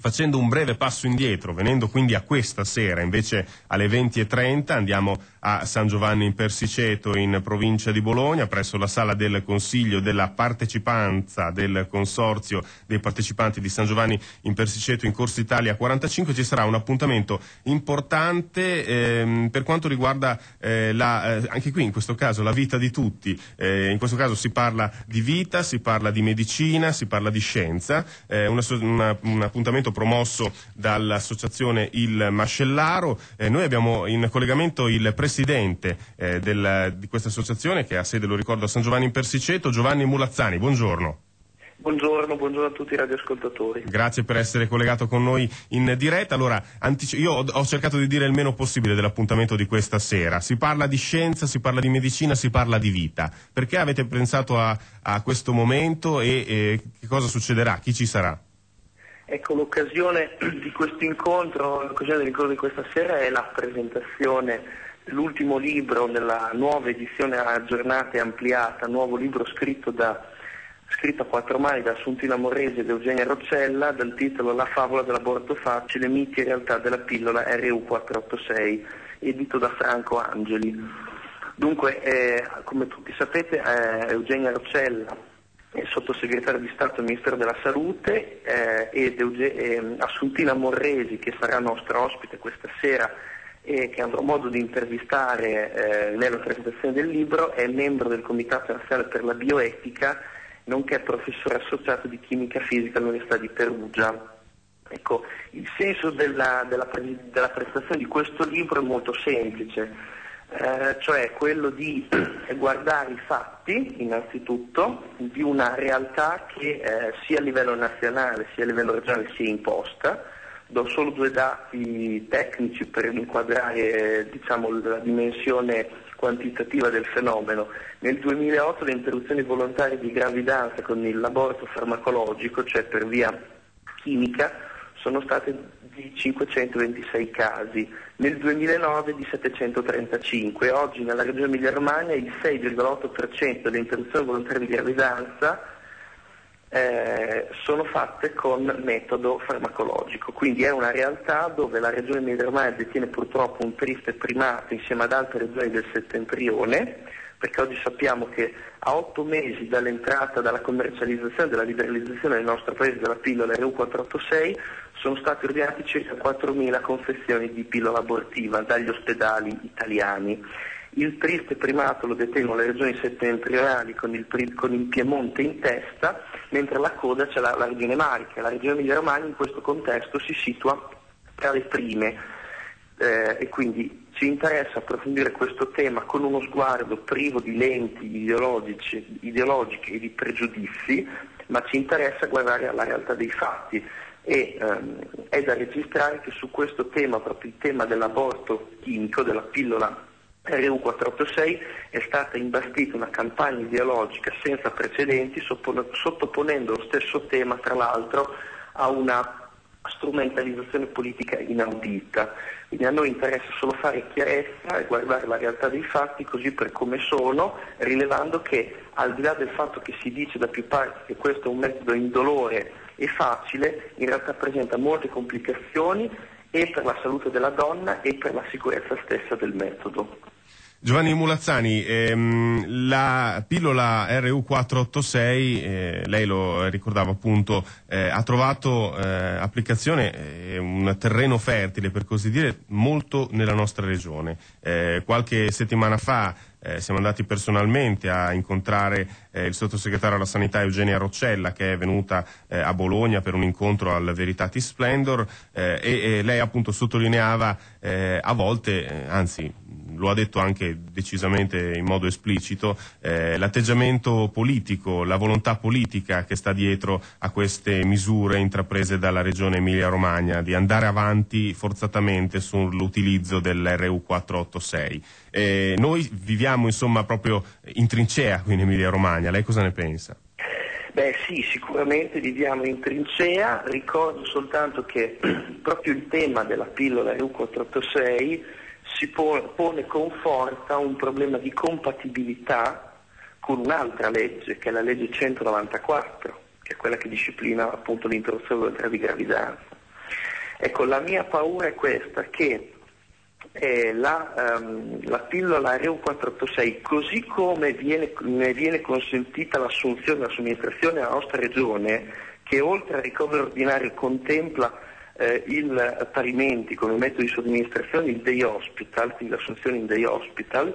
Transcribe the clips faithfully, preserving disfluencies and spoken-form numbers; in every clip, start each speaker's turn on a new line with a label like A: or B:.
A: Facendo un breve passo indietro, venendo quindi a questa sera, invece alle venti e trenta andiamo a San Giovanni in Persiceto, in provincia di Bologna, presso la sala del Consiglio della Partecipanza del Consorzio dei partecipanti di San Giovanni in Persiceto in Corso Italia quarantacinque. Ci sarà un appuntamento importante ehm, per quanto riguarda eh, la, eh, anche qui in questo caso la vita di tutti. Eh, in questo caso si parla di vita, si parla di medicina, si parla di scienza. Eh, una, una, un appuntamento promosso dall'associazione Il Mascellaro. Eh, noi abbiamo in collegamento il presidente eh, del, di questa associazione, che ha sede, lo ricordo, a San Giovanni in Persiceto, Giovanni Mulazzani. Buongiorno.
B: Buongiorno, buongiorno a tutti i radioascoltatori.
A: Grazie per essere collegato con noi in diretta. Allora, antici- io ho, ho cercato di dire il meno possibile dell'appuntamento di questa sera. Si parla di scienza, si parla di medicina, si parla di vita. Perché avete pensato a, a questo momento e, e che cosa succederà? Chi ci sarà?
B: Ecco, l'occasione di questo incontro, l'occasione dell'incontro di questa sera è la presentazione dell'ultimo libro nella nuova edizione aggiornata e ampliata, nuovo libro scritto da scritto a quattro mani da Assuntina Morresi ed Eugenia Roccella, dal titolo La favola dell'aborto facile, miti e realtà della pillola R U quattrocentottantasei, edito da Franco Angeli. Dunque, eh, come tutti sapete, eh, Eugenia Roccella è sottosegretario di Stato al Ministero della Salute eh, ed Euge- eh, Assuntina Morresi, che sarà nostra ospite questa sera e che avrò modo di intervistare eh, nella presentazione del libro, è membro del Comitato Nazionale per la Bioetica, nonché professore associato di chimica fisica all'Università di Perugia. Ecco, il senso della, della, pre- della presentazione di questo libro è molto semplice. Eh, cioè quello di guardare i fatti innanzitutto di una realtà che eh, sia a livello nazionale sia a livello regionale si è imposta. Do solo due dati tecnici per inquadrare eh, diciamo, la dimensione quantitativa del fenomeno. Nel duemilaotto le interruzioni volontarie di gravidanza con l'aborto farmacologico, cioè per via chimica, sono state di cinquecentoventisei casi, nel duemilanove di settecentotrentacinque. Oggi nella regione Emilia-Romagna il sei virgola otto per cento delle interruzioni volontarie di gravidanza eh, sono fatte con metodo farmacologico, quindi è una realtà dove la regione Emilia-Romagna detiene purtroppo un triste primato insieme ad altre regioni del settentrione, perché oggi sappiamo che a otto mesi dall'entrata, dalla commercializzazione, dalla liberalizzazione nel nostro paese della pillola R U quattrocentottantasei sono state ordinate circa quattromila confezioni di pillola abortiva dagli ospedali italiani. Il triste primato lo detengono le regioni settentrionali con il, con il Piemonte in testa, mentre la coda c'è la, la regione Marche. La regione Emilia-Romagna in questo contesto si situa tra le prime eh, e quindi ci interessa approfondire questo tema con uno sguardo privo di lenti ideologici, ideologiche e di pregiudizi, ma ci interessa guardare alla realtà dei fatti. E ehm, è da registrare che su questo tema, proprio il tema dell'aborto chimico, della pillola R U quattrocentottantasei, è stata imbastita una campagna ideologica senza precedenti, sottoponendo lo stesso tema tra l'altro a una strumentalizzazione politica inaudita. Quindi a noi interessa solo fare chiarezza e guardare la realtà dei fatti così per come sono, rilevando che al di là del fatto che si dice da più parti che questo è un metodo indolore e facile, in realtà presenta molte complicazioni e per la salute della donna e per la sicurezza stessa del metodo.
A: Giovanni Mulazzani, ehm, la pillola R U quattrocentottantasei, eh, lei lo ricordava appunto, eh, ha trovato eh, applicazione, eh, un terreno fertile per così dire, molto nella nostra regione. Eh, qualche settimana fa eh, siamo andati personalmente a incontrare eh, il sottosegretario alla sanità Eugenia Roccella, che è venuta eh, a Bologna per un incontro al Veritatis Splendor eh, e, e lei appunto sottolineava eh, a volte, eh, anzi lo ha detto anche decisamente in modo esplicito, eh, l'atteggiamento politico, la volontà politica che sta dietro a queste misure intraprese dalla regione Emilia-Romagna di andare avanti forzatamente sull'utilizzo dell'R U quattrocentottantasei. Eh, noi viviamo insomma proprio in trincea qui in Emilia-Romagna, lei cosa ne pensa?
B: Beh sì, sicuramente viviamo in trincea, ricordo soltanto che proprio il tema della pillola R U quattrocentottantasei si pone con forza un problema di compatibilità con un'altra legge, che è la legge centonovantaquattro, che è quella che disciplina appunto l'interruzione volontaria di gravidanza. Ecco, la mia paura è questa, che eh, la, um, la pillola R U quattrocentottantasei, così come viene, ne viene consentita l'assunzione della somministrazione alla nostra regione, che oltre al ricovero ordinario contempla eh, il parimenti come metodo di somministrazione, il day hospital, quindi l'assunzione in day hospital,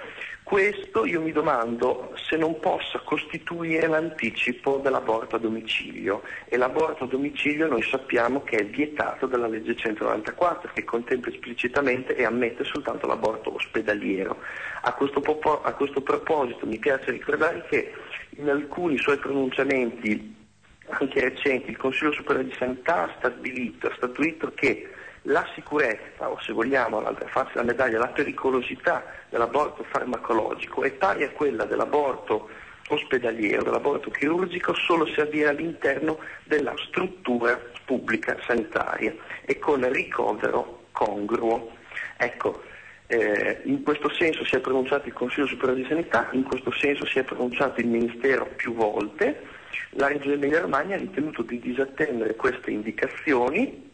B: questo io mi domando se non possa costituire l'anticipo dell'aborto a domicilio, e l'aborto a domicilio noi sappiamo che è vietato dalla legge centonovantaquattro, che contempla esplicitamente e ammette soltanto l'aborto ospedaliero. A questo, popo- a questo proposito mi piace ricordare che in alcuni suoi pronunciamenti anche recenti il Consiglio Superiore di Sanità ha stabilito, ha statuito che la sicurezza, o se vogliamo l'altra faccia della medaglia, la pericolosità dell'aborto farmacologico è pari a quella dell'aborto ospedaliero, dell'aborto chirurgico, solo se avviene all'interno della struttura pubblica sanitaria e con ricovero congruo. Ecco, eh, in questo senso si è pronunciato il Consiglio Superiore di Sanità, in questo senso si è pronunciato il Ministero più volte. La Regione Emilia-Romagna ha ritenuto di disattendere queste indicazioni.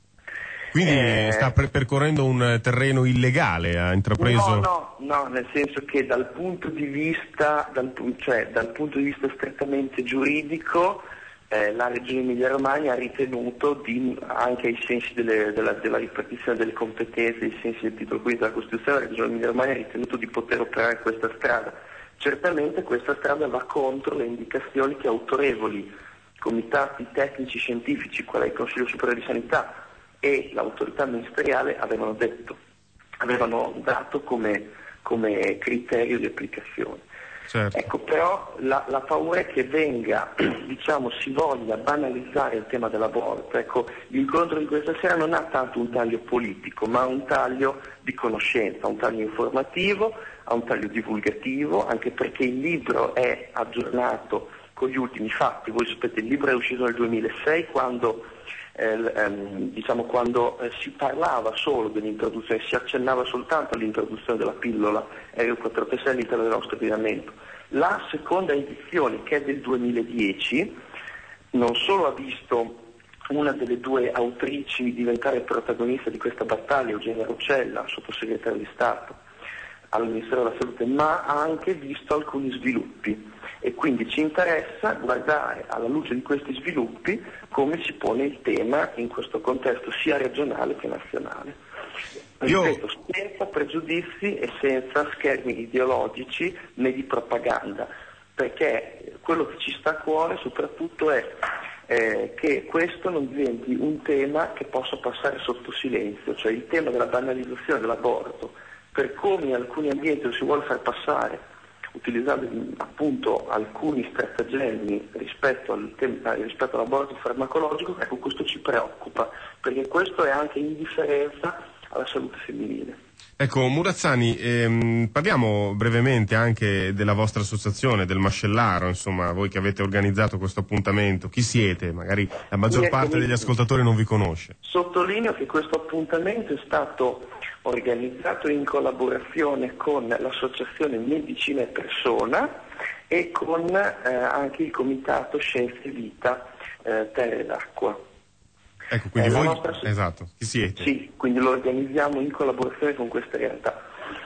A: Quindi
B: eh,
A: sta pre- percorrendo un terreno illegale, ha intrapreso...
B: No, no, no, nel senso che dal punto di vista, dal, cioè, dal punto di vista strettamente giuridico, eh, la Regione Emilia-Romagna ha ritenuto, di, anche ai sensi delle, della, della ripartizione delle competenze, ai sensi del titolo quinto della Costituzione, la Regione Emilia-Romagna ha ritenuto di poter operare questa strada. Certamente questa strada va contro le indicazioni che autorevoli comitati tecnici scientifici, quale il Consiglio Superiore di Sanità e l'autorità ministeriale, avevano detto, avevano dato come, come criterio di applicazione.
A: Certo.
B: Ecco, però la, la paura è che venga, diciamo, si voglia banalizzare il tema dell'aborto. Ecco, l'incontro di questa sera non ha tanto un taglio politico, ma un taglio di conoscenza, un taglio informativo, ha un taglio divulgativo, anche perché il libro è aggiornato con gli ultimi fatti. Voi sapete, il libro è uscito nel duemilasei, quando Eh, ehm, diciamo quando eh, si parlava solo dell'introduzione, si accennava soltanto all'introduzione della pillola R U quattrocentottantasei all'interno del nostro ordinamento. La seconda edizione, che è del duemiladieci, non solo ha visto una delle due autrici diventare protagonista di questa battaglia, Eugenia Roccella, sottosegretario di Stato al Ministero della Salute, ma ha anche visto alcuni sviluppi, e quindi ci interessa guardare alla luce di questi sviluppi come si pone il tema in questo contesto sia regionale che nazionale.
A: Io...
B: Ripeto, senza pregiudizi e senza schermi ideologici né di propaganda, perché quello che ci sta a cuore soprattutto è eh, che questo non diventi un tema che possa passare sotto silenzio, cioè il tema della banalizzazione dell'aborto, per come in alcuni ambienti lo si vuole far passare utilizzando appunto alcuni stratagemmi rispetto, al tema, rispetto all'aborto farmacologico. Ecco, questo ci preoccupa, perché questo è anche indifferenza alla salute femminile.
A: Ecco, Murazzani, ehm, parliamo brevemente anche della vostra associazione, del Mascellaro, insomma, voi che avete organizzato questo appuntamento. Chi siete? Magari la maggior
B: Mi
A: parte degli ascoltatori non vi conosce.
B: Sottolineo che questo appuntamento è stato organizzato in collaborazione con l'associazione Medicina e Persona e con eh, anche il comitato Scienze e Vita eh, Terre d'Acqua.
A: Ecco, quindi
B: eh,
A: voi,
B: nostra...
A: esatto, chi siete?
B: Sì, quindi lo organizziamo in collaborazione con queste realtà.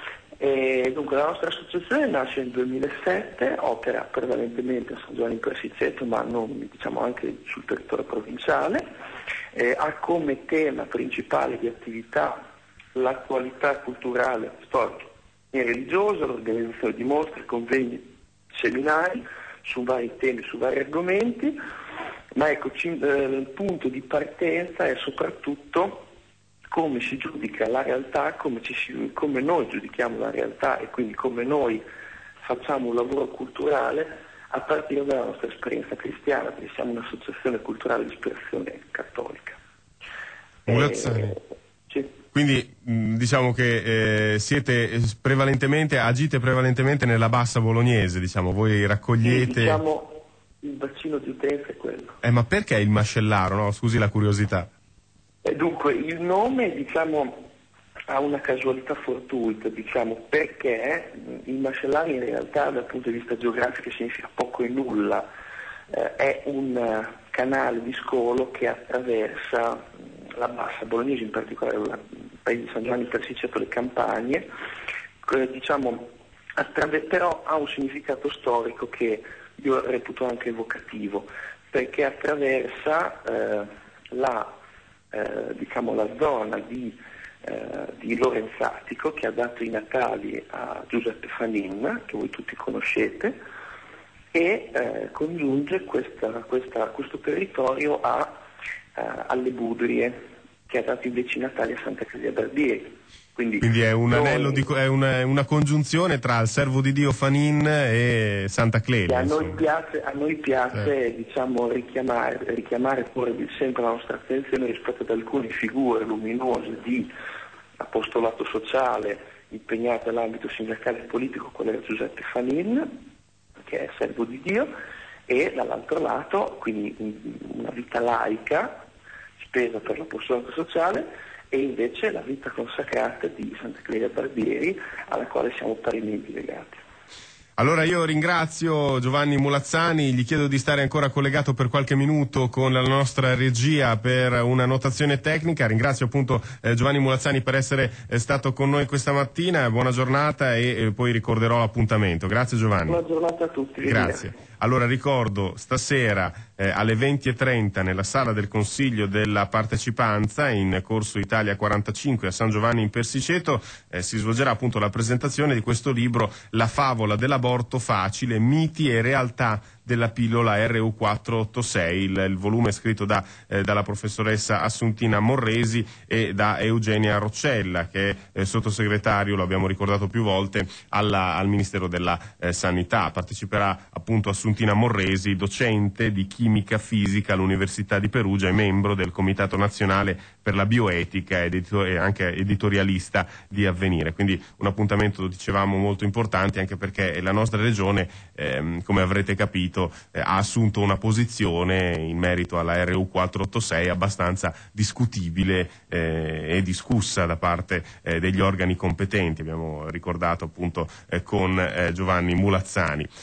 B: E dunque la nostra associazione nasce nel duemilasette, opera prevalentemente a San Giovanni in Persiceto, ma non, diciamo, anche sul territorio provinciale, eh, ha come tema principale di attività l'attualità culturale, storica e religiosa, l'organizzazione di mostre, convegni, seminari su vari temi, su vari argomenti, ma ecco, ci, eh, il punto di partenza è soprattutto come si giudica la realtà, come, ci si, come noi giudichiamo la realtà e quindi come noi facciamo un lavoro culturale a partire dalla nostra esperienza cristiana, perché siamo un'associazione culturale di ispirazione cattolica.
A: Murazzani.
B: Sì.
A: Quindi mh, diciamo che eh, siete prevalentemente, agite prevalentemente nella bassa bolognese, diciamo, voi raccogliete...
B: Sì, diciamo, il bacino di utenza è quello.
A: Eh, ma perché il Mascellaro, no? Scusi la curiosità.
B: E dunque, il nome, diciamo, ha una casualità fortuita, diciamo, perché il Mascellaro in realtà dal punto di vista geografico significa poco e nulla, eh, è un canale di scolo che attraversa la Bassa Bolognese, in particolare il paese di San Giovanni Persiceto, le Campagne, eh, diciamo, attraver- però ha un significato storico che io reputo anche evocativo, perché attraversa eh, la, eh, diciamo, la zona di, eh, di Lorenzatico, che ha dato i natali a Giuseppe Fanin, che voi tutti conoscete, e eh, congiunge questa, questa, questo territorio a, eh, alle Budrie, che ha dato invece i natali a Santa Clelia Barbieri. Quindi,
A: Quindi è un
B: noi,
A: anello di, è una, una congiunzione tra il servo di Dio Fanin e Santa Clelia.
B: A noi piace, a noi piace eh. diciamo, richiamare, richiamare pure sempre la nostra attenzione rispetto ad alcune figure luminose di apostolato sociale impegnate nell'ambito sindacale e politico, quello era Giuseppe Fanin, che è servo di Dio, e dall'altro lato quindi una vita laica spesa per l'apostolato sociale, e invece la vita consacrata di Santa Clelia Barbieri, alla quale siamo parimenti legati.
A: Allora io ringrazio Giovanni Mulazzani, gli chiedo di stare ancora collegato per qualche minuto con la nostra regia per una notazione tecnica. Ringrazio appunto eh, Giovanni Mulazzani per essere eh, stato con noi questa mattina, buona giornata e eh, poi ricorderò l'appuntamento. Grazie Giovanni.
B: Buona giornata a tutti.
A: Grazie. Allora ricordo stasera eh, alle venti e trenta nella sala del Consiglio della Partecipanza in Corso Italia quarantacinque a San Giovanni in Persiceto eh, si svolgerà appunto la presentazione di questo libro La favola dell'aborto facile, miti e realtà della pillola R U quattrocentottantasei, il, il volume scritto da, eh, dalla professoressa Assuntina Morresi e da Eugenia Roccella, che è eh, sottosegretario, lo abbiamo ricordato più volte, alla, al Ministero della eh, Sanità. Parteciperà appunto Assuntina Morresi, docente di chimica fisica all'Università di Perugia e membro del Comitato Nazionale per la Bioetica ed editor- e anche editorialista di Avvenire. Quindi un appuntamento, dicevamo, molto importante, anche perché la nostra regione, ehm, come avrete capito, Eh, ha assunto una posizione in merito alla R U quattrocentottantasei abbastanza discutibile eh, e discussa da parte eh, degli organi competenti. Abbiamo ricordato appunto eh, con eh, Giovanni Mulazzani.